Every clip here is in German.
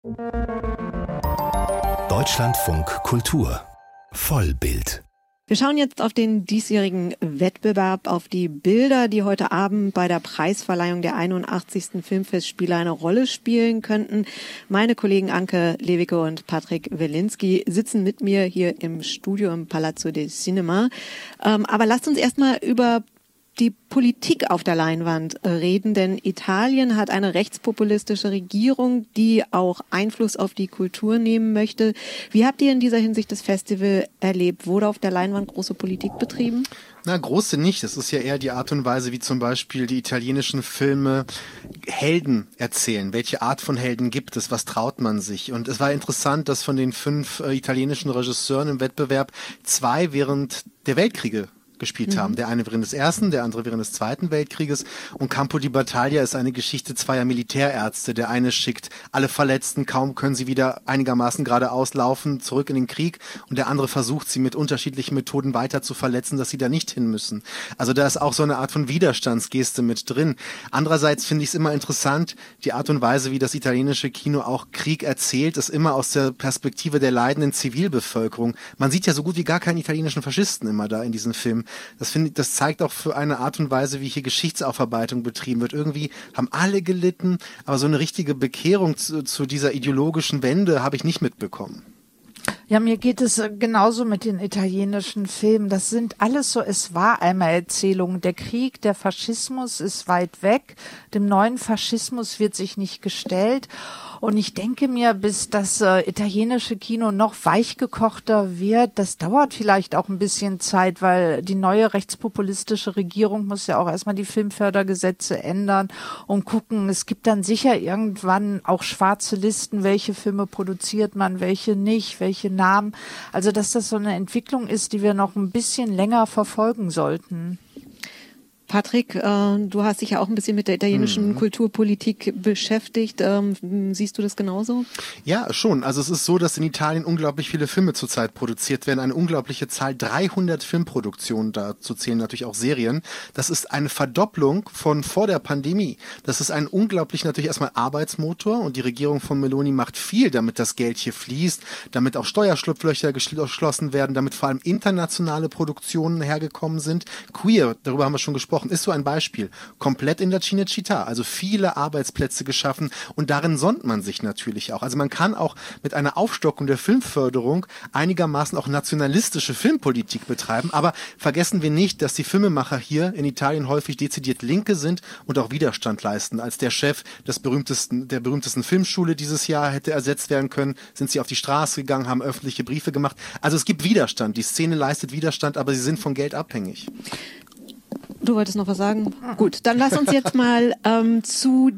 Deutschlandfunk Kultur Vollbild. Wir schauen jetzt auf den diesjährigen Wettbewerb, auf die Bilder, die heute Abend bei der Preisverleihung der 81. Filmfestspiele eine Rolle spielen könnten. Meine Kollegen Anke Lewicke und Patrick Wilinski sitzen mit mir hier im Studio im Palazzo del Cinema. Aber lasst uns erstmal über die Politik auf der Leinwand reden, denn Italien hat eine rechtspopulistische Regierung, die auch Einfluss auf die Kultur nehmen möchte. Wie habt ihr in dieser Hinsicht das Festival erlebt? Wurde auf der Leinwand große Politik betrieben? Na, große nicht. Es ist ja eher die Art und Weise, wie zum Beispiel die italienischen Filme Helden erzählen. Welche Art von Helden gibt es? Was traut man sich? Und es war interessant, dass von den 5 italienischen Regisseuren im Wettbewerb 2 während der Weltkriege gespielt haben. Der eine während des Ersten, der andere während des Zweiten Weltkrieges. Und Campo di Battaglia ist eine Geschichte zweier Militärärzte. Der eine schickt alle Verletzten, kaum können sie wieder einigermaßen geradeaus laufen, zurück in den Krieg. Und der andere versucht, sie mit unterschiedlichen Methoden weiter zu verletzen, dass sie da nicht hin müssen. Also da ist auch so eine Art von Widerstandsgeste mit drin. Andererseits finde ich es immer interessant, die Art und Weise, wie das italienische Kino auch Krieg erzählt, ist immer aus der Perspektive der leidenden Zivilbevölkerung. Man sieht ja so gut wie gar keinen italienischen Faschisten immer da in diesen Filmen. Das zeigt auch für eine Art und Weise, wie hier Geschichtsaufarbeitung betrieben wird. Irgendwie haben alle gelitten, aber so eine richtige Bekehrung zu dieser ideologischen Wende habe ich nicht mitbekommen. Ja, mir geht es genauso mit den italienischen Filmen. Das sind alles so, es war einmal Erzählungen. Der Krieg, der Faschismus ist weit weg. Dem neuen Faschismus wird sich nicht gestellt. Und ich denke mir, bis das italienische Kino noch weichgekochter wird, das dauert vielleicht auch ein bisschen Zeit, weil die neue rechtspopulistische Regierung muss ja auch erstmal die Filmfördergesetze ändern und gucken. Es gibt dann sicher irgendwann auch schwarze Listen, welche Filme produziert man, welche nicht, welche Namen. Also dass das so eine Entwicklung ist, die wir noch ein bisschen länger verfolgen sollten. Patrick, du hast dich ja auch ein bisschen mit der italienischen Kulturpolitik beschäftigt. Siehst du das genauso? Ja, schon. Also es ist so, dass in Italien unglaublich viele Filme zurzeit produziert werden. Eine unglaubliche Zahl, 300 Filmproduktionen, dazu zählen natürlich auch Serien. Das ist eine Verdopplung von vor der Pandemie. Das ist ein unglaublich natürlich erstmal Arbeitsmotor und die Regierung von Meloni macht viel, damit das Geld hier fließt, damit auch Steuerschlupflöcher geschlossen werden, damit vor allem internationale Produktionen hergekommen sind. Queer, darüber haben wir schon gesprochen, ist so ein Beispiel. Komplett in der Cinecittà, also viele Arbeitsplätze geschaffen und darin sonnt man sich natürlich auch. Also man kann auch mit einer Aufstockung der Filmförderung einigermaßen auch nationalistische Filmpolitik betreiben, aber vergessen wir nicht, dass die Filmemacher hier in Italien häufig dezidiert Linke sind und auch Widerstand leisten. Als der Chef der berühmtesten Filmschule dieses Jahr hätte ersetzt werden können, sind sie auf die Straße gegangen, haben öffentliche Briefe gemacht. Also es gibt Widerstand. Die Szene leistet Widerstand, aber sie sind von Geld abhängig. Du wolltest noch was sagen? Gut, dann lass uns jetzt mal zu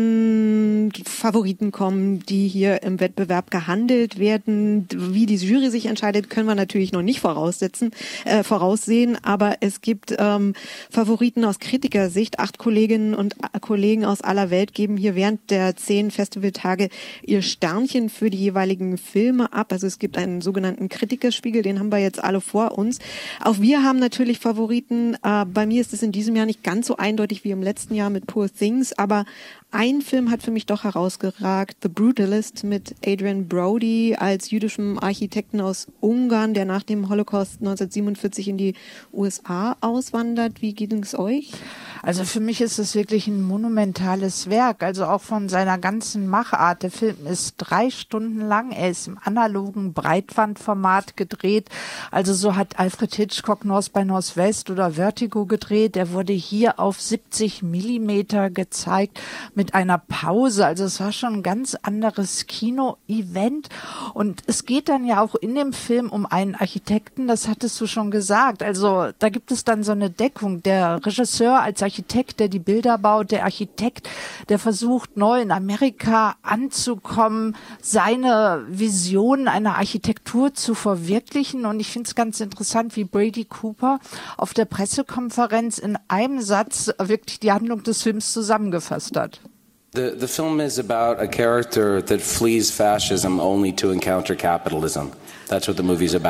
den Favoriten kommen, die hier im Wettbewerb gehandelt werden. Wie die Jury sich entscheidet, können wir natürlich noch nicht voraussehen, aber es gibt Favoriten aus Kritikersicht. 8 Kolleginnen und Kollegen aus aller Welt geben hier während der 10 Festivaltage ihr Sternchen für die jeweiligen Filme ab. Also es gibt einen sogenannten Kritikerspiegel, den haben wir jetzt alle vor uns. Auch wir haben natürlich Favoriten. Bei mir ist es in diesem Jahr nicht ganz so eindeutig wie im letzten Jahr mit Poor Things, aber ein Film hat für mich doch herausgeragt, The Brutalist mit Adrian Brody als jüdischem Architekten aus Ungarn, der nach dem Holocaust 1947 in die USA auswandert. Wie geht es euch? Also für mich ist es wirklich ein monumentales Werk, also auch von seiner ganzen Machart. Der Film ist 3 Stunden lang, er ist im analogen Breitbandformat gedreht. Also so hat Alfred Hitchcock North by Northwest oder Vertigo gedreht. Er wurde hier auf 70 Millimeter gezeigt mit einer Pause. Also es war schon ein ganz anderes Kino-Event. Und es geht dann ja auch in dem Film um einen Architekten, das hattest du schon gesagt. Also da gibt es dann so eine Deckung. Der Regisseur als Architekt, der die Bilder baut, der Architekt, der versucht neu in Amerika anzukommen, seine Vision einer Architektur zu verwirklichen. Und ich finde es ganz interessant, wie Brady Cooper auf der Pressekonferenz in einem Satz wirklich die Handlung des Films zusammengefasst hat. The film is about a character that flees fascism only to encounter capitalism. That's what the movie's about.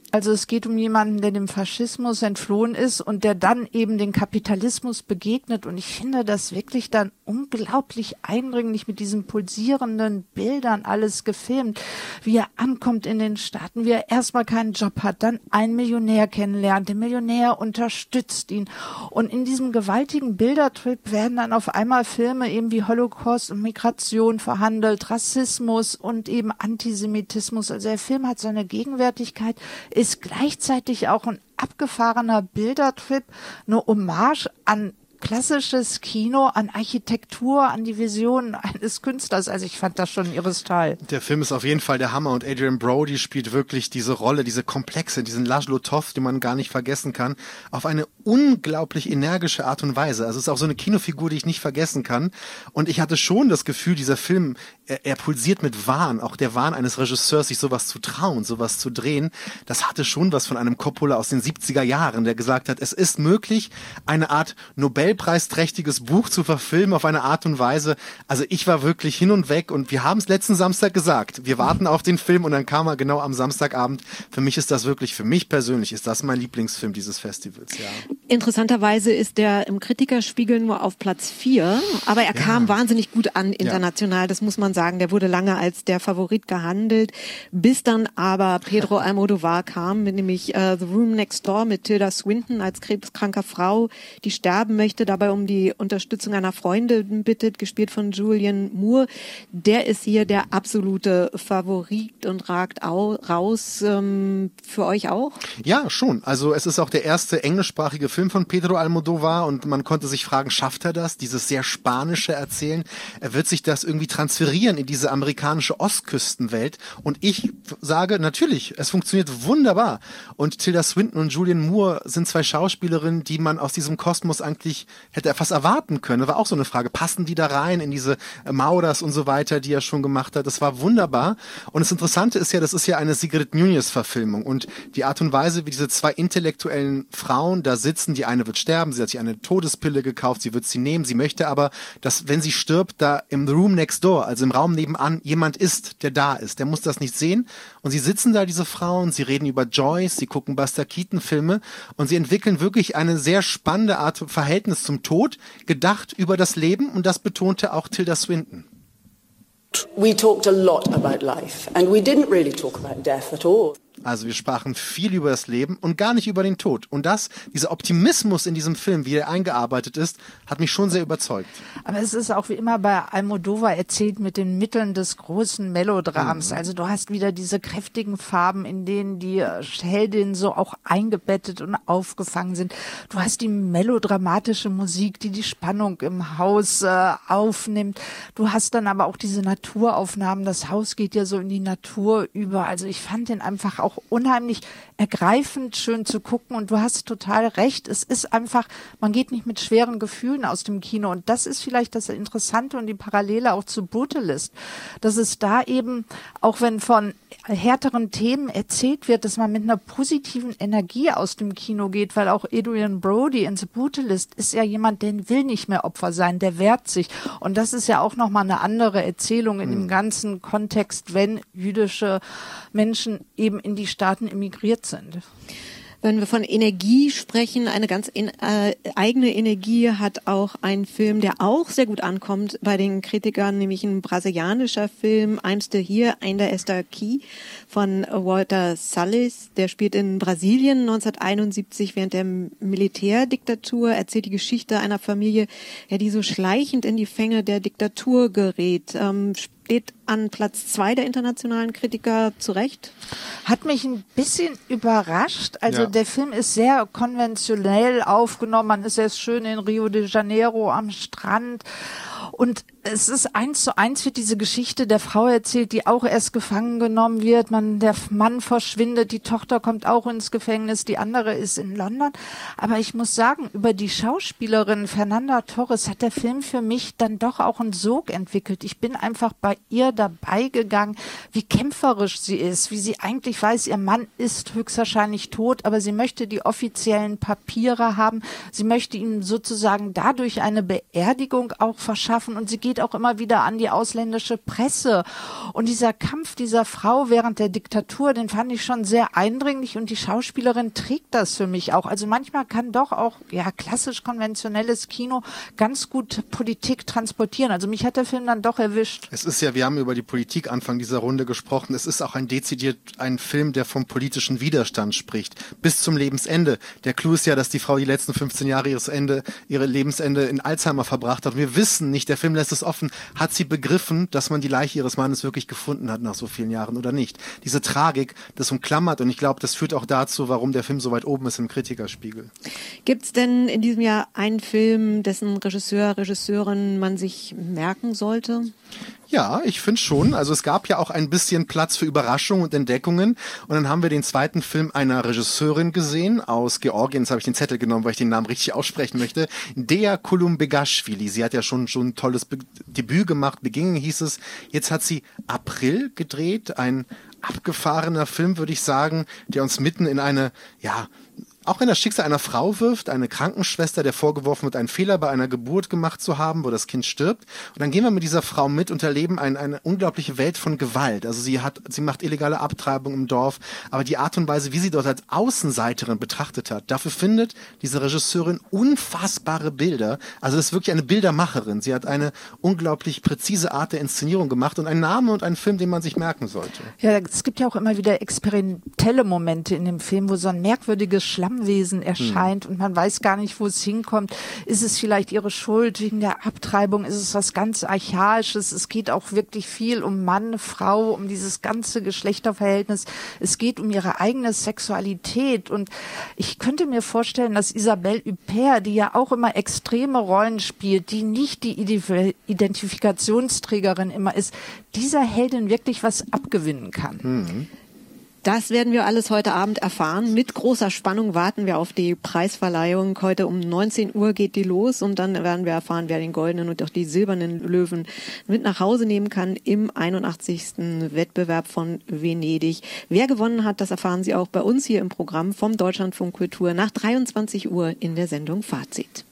Also es geht um jemanden, der dem Faschismus entflohen ist und der dann eben den Kapitalismus begegnet. Und ich finde das wirklich dann unglaublich eindringlich mit diesen pulsierenden Bildern alles gefilmt, wie er ankommt in den Staaten, wie er erstmal keinen Job hat, dann einen Millionär kennenlernt, der Millionär unterstützt ihn. Und in diesem gewaltigen Bildertrip werden dann auf einmal Filme eben wie Holocaust und Migration verhandelt, Rassismus und eben Antisemitismus. Also der Film hat seine Gegenwärtigkeit, ist gleichzeitig auch ein abgefahrener Bildertrip, eine Hommage an klassisches Kino, an Architektur, an die Vision eines Künstlers. Also ich fand das schon ein irres Teil. Der Film ist auf jeden Fall der Hammer und Adrian Brody spielt wirklich diese Rolle, diese Komplexe, diesen Laszlo Toth, den man gar nicht vergessen kann, auf eine unglaublich energische Art und Weise. Also es ist auch so eine Kinofigur, die ich nicht vergessen kann. Und ich hatte schon das Gefühl, dieser Film, er pulsiert mit Wahn, auch der Wahn eines Regisseurs, sich sowas zu trauen, sowas zu drehen. Das hatte schon was von einem Coppola aus den 70er Jahren, der gesagt hat, es ist möglich, eine Art Nobelpreisträchtiges Buch zu verfilmen auf eine Art und Weise. Also ich war wirklich hin und weg und wir haben es letzten Samstag gesagt. Wir warten auf den Film und dann kam er genau am Samstagabend. Für mich ist das wirklich, für mich persönlich ist das mein Lieblingsfilm dieses Festivals, ja. Interessanterweise ist der im Kritikerspiegel nur auf Platz 4, aber er kam wahnsinnig gut an international, das muss man sagen. Der wurde lange als der Favorit gehandelt, bis dann aber Pedro Almodovar kam, mit nämlich The Room Next Door mit Tilda Swinton als krebskranker Frau, die sterben möchte, dabei um die Unterstützung einer Freundin bittet, gespielt von Julianne Moore. Der ist hier der absolute Favorit und ragt raus. Für euch auch? Ja, schon. Also es ist auch der erste englischsprachige Film von Pedro Almodovar und man konnte sich fragen, schafft er das, dieses sehr spanische Erzählen? Wird sich das irgendwie transferieren in diese amerikanische Ostküstenwelt? Und ich sage, natürlich, es funktioniert wunderbar. Und Tilda Swinton und Julianne Moore sind zwei Schauspielerinnen, die man aus diesem Kosmos eigentlich hätte etwas erwarten können. Das war auch so eine Frage, passen die da rein in diese Mauras und so weiter, die er schon gemacht hat? Das war wunderbar. Und das Interessante ist ja, das ist ja eine Sigrid Nunez-Verfilmung und die Art und Weise, wie diese zwei intellektuellen Frauen da sitzen, die eine wird sterben, sie hat sich eine Todespille gekauft, sie wird sie nehmen, sie möchte aber, dass, wenn sie stirbt, da im Room Next Door, also im Raum nebenan, jemand ist, der da ist. Der muss das nicht sehen. Und sie sitzen da, diese Frauen, sie reden über Joyce, sie gucken Buster Keaton-Filme und sie entwickeln wirklich eine sehr spannende Art Verhältnis zum Tod, gedacht über das Leben und das betonte auch Tilda Swinton. We talked a lot about life and we didn't really talk about death at all. Also wir sprachen viel über das Leben und gar nicht über den Tod. Und dieser Optimismus in diesem Film, wie er eingearbeitet ist, hat mich schon sehr überzeugt. Aber es ist auch wie immer bei Almodovar erzählt mit den Mitteln des großen Melodrams. Also du hast wieder diese kräftigen Farben, in denen die Heldinnen so auch eingebettet und aufgefangen sind. Du hast die melodramatische Musik, die Spannung im Haus aufnimmt. Du hast dann aber auch diese Naturaufnahmen. Das Haus geht ja so in die Natur über. Also ich fand den einfach auch unheimlich ergreifend schön zu gucken und du hast total recht, es ist einfach, man geht nicht mit schweren Gefühlen aus dem Kino und das ist vielleicht das Interessante und die Parallele auch zu Brutalist, dass es da eben, auch wenn von härteren Themen erzählt wird, dass man mit einer positiven Energie aus dem Kino geht, weil auch Adrian Brody in The Brutalist ist ja jemand, der will nicht mehr Opfer sein, der wehrt sich und das ist ja auch nochmal eine andere Erzählung in dem ganzen Kontext, wenn jüdische Menschen eben in die Staaten emigriert sind. Wenn wir von Energie sprechen, eine ganz eigene Energie hat auch ein Film, der auch sehr gut ankommt bei den Kritikern, nämlich ein brasilianischer Film, Einste hier, Ainda está aqui, von Walter Salles. Der spielt in Brasilien 1971 während der Militärdiktatur, erzählt die Geschichte einer Familie, ja, die so schleichend in die Fänge der Diktatur gerät. Steht an Platz 2 der internationalen Kritiker, zu Recht. Hat mich ein bisschen überrascht. Also der Film ist sehr konventionell aufgenommen. Man ist jetzt schön in Rio de Janeiro am Strand. Und es ist 1:1 wird diese Geschichte der Frau erzählt, die auch erst gefangen genommen wird. Der Mann verschwindet, die Tochter kommt auch ins Gefängnis, die andere ist in London. Aber ich muss sagen, über die Schauspielerin Fernanda Torres hat der Film für mich dann doch auch einen Sog entwickelt. Ich bin einfach bei ihr dabei gegangen, wie kämpferisch sie ist, wie sie eigentlich weiß, ihr Mann ist höchstwahrscheinlich tot, aber sie möchte die offiziellen Papiere haben. Sie möchte ihm sozusagen dadurch eine Beerdigung auch verschaffen. Vorwürfen und sie geht auch immer wieder an die ausländische Presse. Und dieser Kampf dieser Frau während der Diktatur, den fand ich schon sehr eindringlich und die Schauspielerin trägt das für mich auch. Also manchmal kann doch auch klassisch konventionelles Kino ganz gut Politik transportieren. Also mich hat der Film dann doch erwischt. Es ist ja, wir haben über die Politik Anfang dieser Runde gesprochen, es ist auch dezidiert ein Film, der vom politischen Widerstand spricht, bis zum Lebensende. Der Clou ist ja, dass die Frau die letzten 15 Jahre ihre Lebensende in Alzheimer verbracht hat. Wir wissen nicht, der Film lässt es offen, hat sie begriffen, dass man die Leiche ihres Mannes wirklich gefunden hat nach so vielen Jahren oder nicht. Diese Tragik, das umklammert und ich glaube, das führt auch dazu, warum der Film so weit oben ist im Kritikerspiegel. Gibt es denn in diesem Jahr einen Film, dessen Regisseurin man sich merken sollte? Ja, ich finde schon. Also es gab ja auch ein bisschen Platz für Überraschungen und Entdeckungen. Und dann haben wir den zweiten Film einer Regisseurin gesehen aus Georgien. Jetzt habe ich den Zettel genommen, weil ich den Namen richtig aussprechen möchte. Dea Kulumbegashvili. Sie hat ja schon ein tolles Debüt gemacht. Begingen hieß es. Jetzt hat sie April gedreht. Ein abgefahrener Film, würde ich sagen, der uns mitten in auch in das Schicksal einer Frau wirft, eine Krankenschwester, der vorgeworfen wird, einen Fehler bei einer Geburt gemacht zu haben, wo das Kind stirbt. Und dann gehen wir mit dieser Frau mit und erleben eine unglaubliche Welt von Gewalt. Also sie macht illegale Abtreibung im Dorf, aber die Art und Weise, wie sie dort als Außenseiterin betrachtet hat, dafür findet diese Regisseurin unfassbare Bilder. Also das ist wirklich eine Bildermacherin. Sie hat eine unglaublich präzise Art der Inszenierung gemacht und ein Name und ein Film, den man sich merken sollte. Ja, es gibt ja auch immer wieder experimentelle Momente in dem Film, wo so ein merkwürdiges Schlammwesen erscheint und man weiß gar nicht, wo es hinkommt. Ist es vielleicht ihre Schuld wegen der Abtreibung? Ist es was ganz Archaisches? Es geht auch wirklich viel um Mann, Frau, um dieses ganze Geschlechterverhältnis. Es geht um ihre eigene Sexualität und ich könnte mir vorstellen, dass Isabelle Huppert, die ja auch immer extreme Rollen spielt, die nicht die Identifikationsträgerin immer ist, dieser Heldin wirklich was abgewinnen kann. Das werden wir alles heute Abend erfahren. Mit großer Spannung warten wir auf die Preisverleihung. Heute um 19 Uhr geht die los und dann werden wir erfahren, wer den goldenen und auch die silbernen Löwen mit nach Hause nehmen kann im 81. Wettbewerb von Venedig. Wer gewonnen hat, das erfahren Sie auch bei uns hier im Programm vom Deutschlandfunk Kultur nach 23 Uhr in der Sendung Fazit.